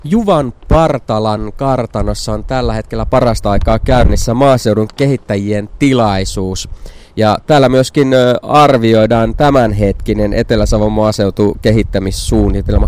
Juvan Partalan kartanossa on tällä hetkellä parasta aikaa käynnissä maaseudun kehittäjien tilaisuus. Ja täällä myöskin arvioidaan tämänhetkinen Etelä-Savon maaseutukehittämissuunnitelma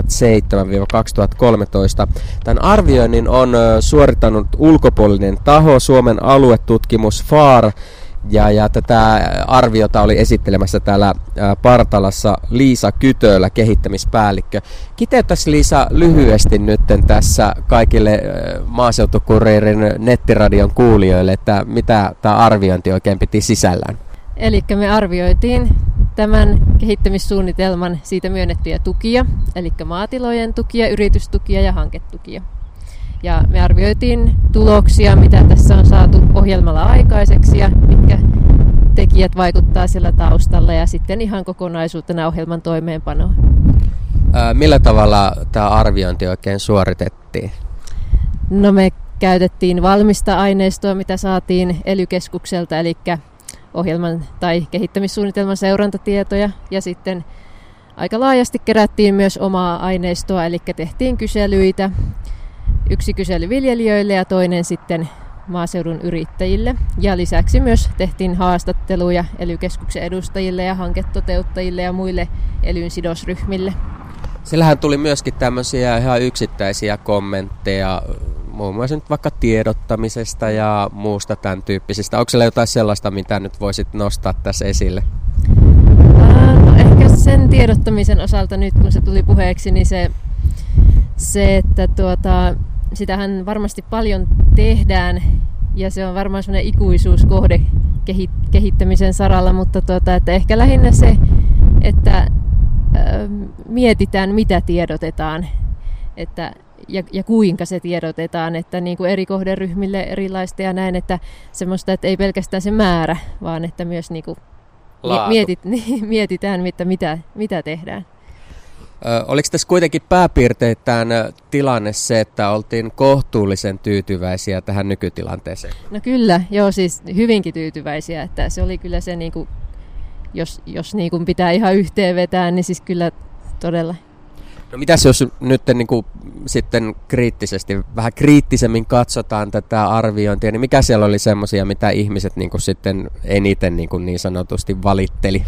2007-2013. Tämän arvioinnin on suorittanut ulkopuolinen taho, Suomen aluetutkimus FAR. Ja tätä arviota oli esittelemässä täällä Partalassa Liisa Kytölä, kehittämispäällikkö. Kiteyttäisi Liisa lyhyesti nyt tässä kaikille Maaseutukuriirin nettiradion kuulijoille, että mitä tämä arviointi oikein piti sisällään. Eli me arvioitiin tämän kehittämissuunnitelman siitä myönnettyjä tukia, eli maatilojen tukia, yritystukia ja hanketukia. Ja me arvioitiin tuloksia, mitä tässä on saatu ohjelmalla aikaiseksi ja mitkä tekijät vaikuttaa siellä taustalla ja sitten ihan kokonaisuutena ohjelman toimeenpanoa. Millä tavalla tämä arviointi oikein suoritettiin? No me käytettiin valmista aineistoa, mitä saatiin ELY-keskukselta, eli ohjelman tai kehittämissuunnitelman seurantatietoja ja sitten aika laajasti kerättiin myös omaa aineistoa, eli tehtiin kyselyitä. Yksi kysely viljelijöille ja toinen sitten maaseudun yrittäjille. Ja lisäksi myös tehtiin haastatteluja ELY-keskuksen edustajille ja hanketoteuttajille ja muille ELYn sidosryhmille. Siellähän tuli myöskin tämmöisiä ihan yksittäisiä kommentteja, muun muassa nyt vaikka tiedottamisesta ja muusta tämän tyyppisistä. Onko siellä jotain sellaista, mitä nyt voisit nostaa tässä esille? No ehkä sen tiedottamisen osalta nyt, kun se tuli puheeksi, niin se että sitähän varmasti paljon tehdään ja se on varmaan semmoinen ikuisuuskohde kehittämisen saralla, mutta että ehkä lähinnä se, että mietitään mitä tiedotetaan ja kuinka se tiedotetaan, että niin kuin eri kohderyhmille erilaista ja näin, että semmoista, että ei pelkästään se määrä, vaan että myös niin kuin mietitään mitä tehdään. Oliko tässä kuitenkin pääpiirteittäin tilanne se, että oltiin kohtuullisen tyytyväisiä tähän nykytilanteeseen? No kyllä, joo, siis hyvinkin tyytyväisiä, että se oli kyllä se, niin kuin, jos niin kuin pitää ihan yhteen vetää, niin siis kyllä todella. No mitäs jos nyt niin kuin, sitten vähän kriittisemmin katsotaan tätä arviointia, niin mikä siellä oli semmoisia, mitä ihmiset niin kuin sitten eniten niin sanotusti valitteli?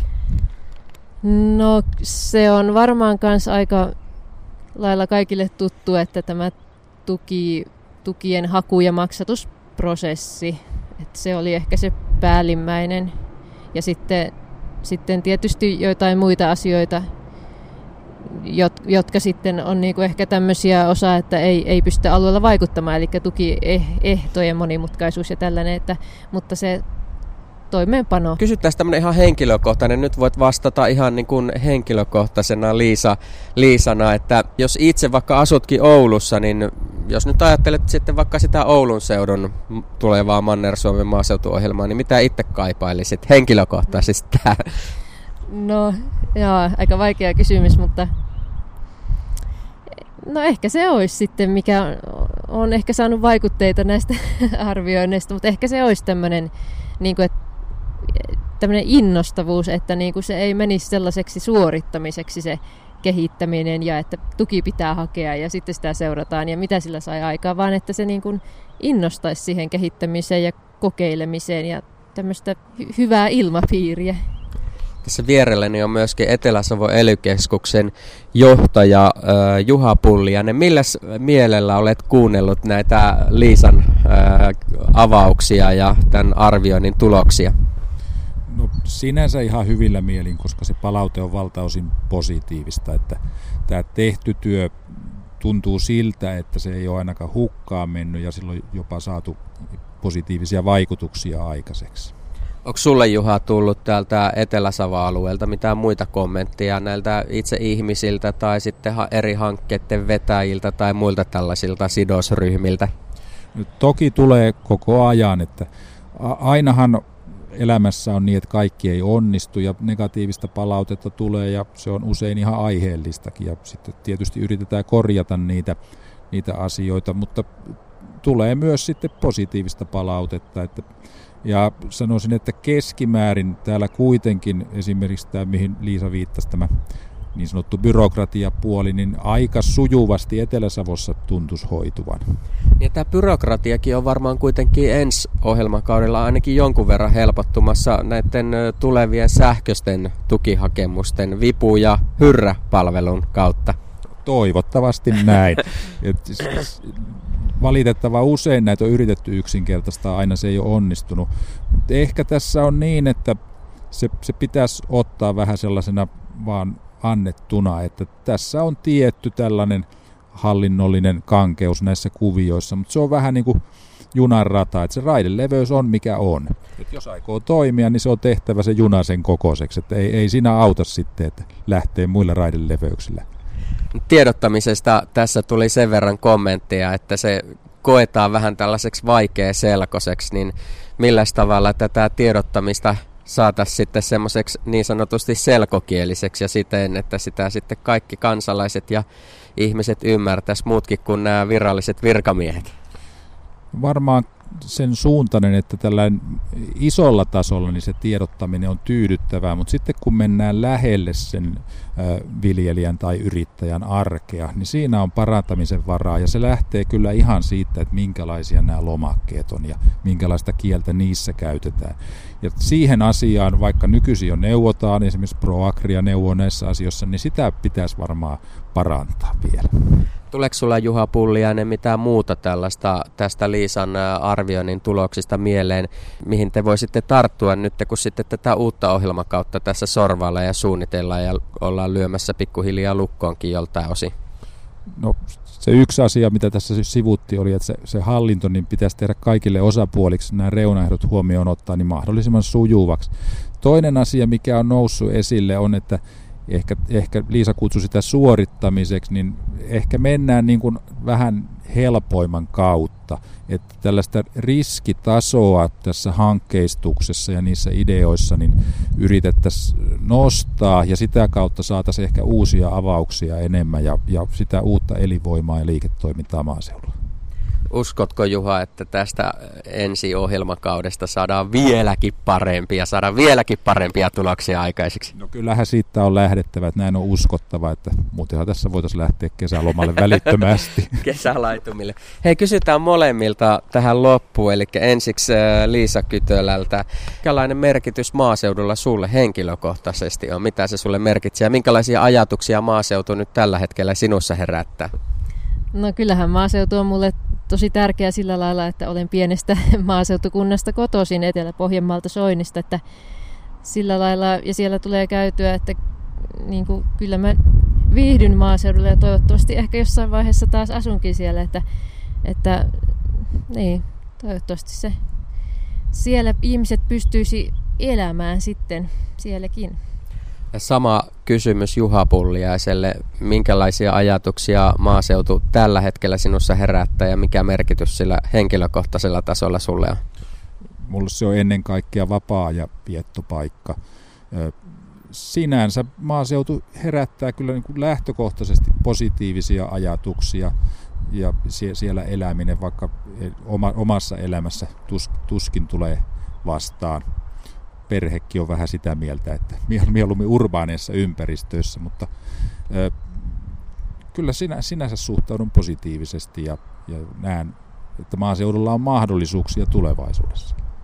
No se on varmaan myös aika lailla kaikille tuttu, että tämä tukien haku- ja maksatusprosessi, että se oli ehkä se päällimmäinen. Ja sitten tietysti joitain muita asioita, jotka sitten on niinku ehkä tämmöisiä osa, että ei pysty alueella vaikuttamaan, eli tukiehtojen monimutkaisuus ja tällainen, mutta se toimeenpano. Kysyttäisiin tämmöinen ihan henkilökohtainen. Nyt voit vastata ihan niin kuin henkilökohtaisena Liisana, että jos itse vaikka asutkin Oulussa, niin jos nyt ajattelet sitten vaikka sitä Oulun seudun tulevaa Manner-Suomen maaseutuohjelmaa, niin mitä itse kaipailisit henkilökohtaisesti tähän? No, joo, aika vaikea kysymys, mutta no ehkä se olisi sitten, mikä on ehkä saanut vaikutteita näistä arvioinneista, mutta ehkä se olisi tämmöinen niin kuin, tämmöinen innostavuus, että niin kuin se ei menisi sellaiseksi suorittamiseksi se kehittäminen ja että tuki pitää hakea ja sitten sitä seurataan ja mitä sillä sai aikaan, vaan että se niin kuin innostaisi siihen kehittämiseen ja kokeilemiseen ja tämmöistä hyvää ilmapiiriä. Tässä vierelläni on myöskin Etelä-Savon ELY-keskuksen johtaja Juha Pulliainen. Milläs mielellä olet kuunnellut näitä Liisan avauksia ja tämän arvioinnin tuloksia? No sinänsä ihan hyvillä mielin, koska se palaute on valtaosin positiivista, että tämä tehty työ tuntuu siltä, että se ei ole ainakaan hukkaan mennyt ja silloin jopa saatu positiivisia vaikutuksia aikaiseksi. Onko sulle, Juha, tullut täältä Etelä-Savon alueelta mitään muita kommentteja näiltä itse ihmisiltä tai sitten eri hankkeiden vetäjiltä tai muilta tällaisilta sidosryhmiltä? Toki tulee koko ajan, että ainahan elämässä on niin, että kaikki ei onnistu ja negatiivista palautetta tulee ja se on usein ihan aiheellistakin ja sitten tietysti yritetään korjata niitä asioita, mutta tulee myös sitten positiivista palautetta, ja sanoisin, että keskimäärin täällä kuitenkin esimerkiksi tämä, mihin Liisa viittasi, tämä niin sanottu byrokratiapuoli, niin aika sujuvasti Etelä-Savossa tuntuisi hoituvan. Ja tämä byrokratiakin on varmaan kuitenkin ensi ohjelmakaudella ainakin jonkun verran helpottumassa näiden tulevien sähköisten tukihakemusten vipu- ja hyrrä-palvelun kautta. Toivottavasti näin. Valitettavan usein näitä on yritetty yksinkertaistaa, aina se ei ole onnistunut. Mutta ehkä tässä on niin, että se pitäisi ottaa vähän sellaisena vaan annettuna, että tässä on tietty tällainen hallinnollinen kankeus näissä kuvioissa, mutta se on vähän niin kuin junanrata, että se raideleveys on mikä on. Et jos aikoo toimia, niin se on tehtävä se juna sen kokoiseksi, että ei siinä auta sitten, että lähtee muilla raideleveyksillä. Tiedottamisesta tässä tuli sen verran kommentteja, että se koetaan vähän tällaiseksi vaikeaselkoiseksi, niin millä tavalla tätä tiedottamista saataisiin sitten semmoiseksi niin sanotusti selkokieliseksi ja siten, että sitä sitten kaikki kansalaiset ja ihmiset ymmärtäisi muutkin kuin nämä viralliset virkamiehet? Varmaan sen suuntainen, että tällainen isolla tasolla niin se tiedottaminen on tyydyttävää, mutta sitten kun mennään lähelle sen viljelijän tai yrittäjän arkea, niin siinä on parantamisen varaa ja se lähtee kyllä ihan siitä, että minkälaisia nämä lomakkeet on ja minkälaista kieltä niissä käytetään. Ja siihen asiaan, vaikka nykyisin jo neuvotaan, esimerkiksi ProAgria neuvoo näissä asioissa, niin sitä pitäisi varmaan parantaa vielä. Tuleeko sulla, Juha Pulliainen, mitään muuta tällaista tästä Liisan arvioinnin tuloksista mieleen, mihin te voisitte tarttua nyt, kun sitten tätä uutta ohjelmakautta tässä sorvaillaan ja suunnitellaan ja ollaan lyömässä pikkuhiljaa lukkoonkin joltain osin? No se yksi asia, mitä tässä sivuttiin, oli, että se hallinto niin pitäisi tehdä kaikille osapuoliksi, nämä reunaehdot huomioon ottaa, niin mahdollisimman sujuvaksi. Toinen asia, mikä on noussut esille, on, että ehkä Liisa kutsui sitä suorittamiseksi, niin ehkä mennään niin kuin vähän helpoimman kautta, että tällaista riskitasoa tässä hankkeistuksessa ja niissä ideoissa niin yritettäisiin nostaa ja sitä kautta saataisiin ehkä uusia avauksia enemmän ja sitä uutta elinvoimaa ja liiketoimintaa maaseudulla. Uskotko, Juha, että tästä ensi ohjelmakaudesta saadaan vieläkin parempia tuloksia aikaiseksi? No kyllähän siitä on lähdettävä, että näin on uskottava, että muutenhan tässä voitaisiin lähteä kesälomalle välittömästi. Kesälaitumille. Hei, kysytään molemmilta tähän loppuun, eli ensiksi Liisa Kytölältä. Minkälainen merkitys maaseudulla sulle henkilökohtaisesti on? Mitä se sulle merkitsee ja minkälaisia ajatuksia maaseutu nyt tällä hetkellä sinussa herättää? No kyllähän maaseutu on mulle tosi tärkeä sillä lailla, että olen pienestä maaseutukunnasta kotoisin Etelä-Pohjanmaalta Soinista, että sillä lailla, ja siellä tulee käytyä, että niin kuin, kyllä mä viihdyn maaseudulla ja toivottavasti ehkä jossain vaiheessa taas asunkin siellä, että niin, toivottavasti se siellä ihmiset pystyisi elämään sitten sielläkin. Ja sama kysymys Juha Pulliaiselle. Minkälaisia ajatuksia maaseutu tällä hetkellä sinussa herättää ja mikä merkitys sillä henkilökohtaisella tasolla sulle on? Mulle se on ennen kaikkea vapaa- ja viettopaikka. Sinänsä maaseutu herättää kyllä niin kuin lähtökohtaisesti positiivisia ajatuksia ja siellä eläminen vaikka omassa elämässä tuskin tulee vastaan. Perhekin on vähän sitä mieltä, että mieluummin urbaaneissa ympäristöissä, mutta kyllä sinänsä suhtaudun positiivisesti ja näen, että maaseudulla on mahdollisuuksia tulevaisuudessa.